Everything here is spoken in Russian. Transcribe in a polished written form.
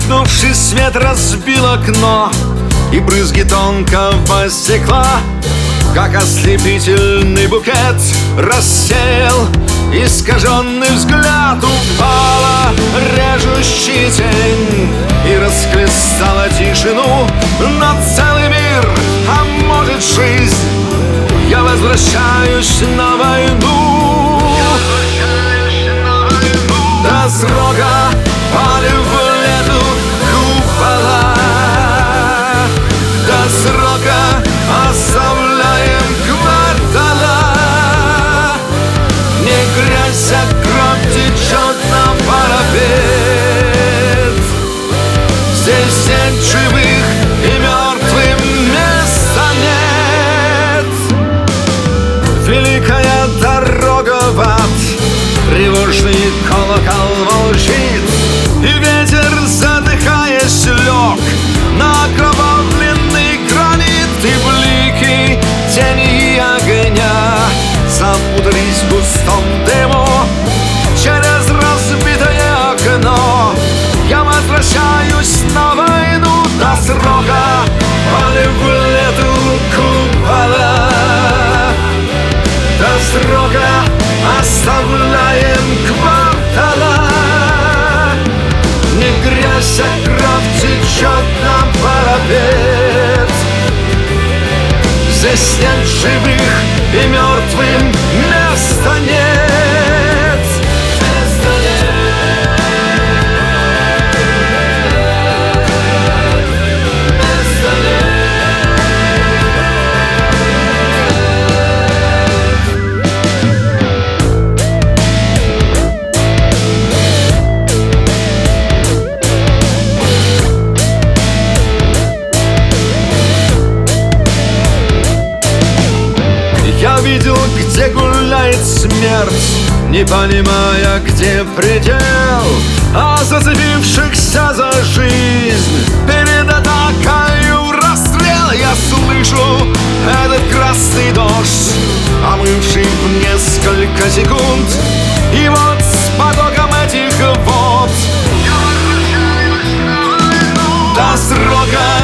Столкнувший свет разбил окно, и брызги тонкого стекла, как ослепительный букет, рассеял искаженный взгляд. Упала режущая тень и расхлестала тишину. Но целый мир, а может жизнь, я возвращаюсь на войну. До срока палим в лету купола, до срока оставляем квартала. Не грязь, а кровь течет на парапет. Здесь нет живых и мертвым места нет. Великая дорога в ад, тревожный колокол молчит, и ветер, задыхаясь, лег на окровавленный гранит. И блики тени и огня запутались в густом дыму. Через разбитое окно я возвращаюсь на войну. До срока палим в лету купола, до срока оставляем квартала. Не грязь, а кровь течет на парапет. Здесь нет живых и мертвым места нет. Места нет. Места Я видел, где гуляет смерть, не понимая, где предел, а зацепившихся за жизнь перед атакой расстрел. Я слышу этот красный дождь, омывший в несколько секунд, и вот с потоком этих вод я возвращаюсь на войну. До срока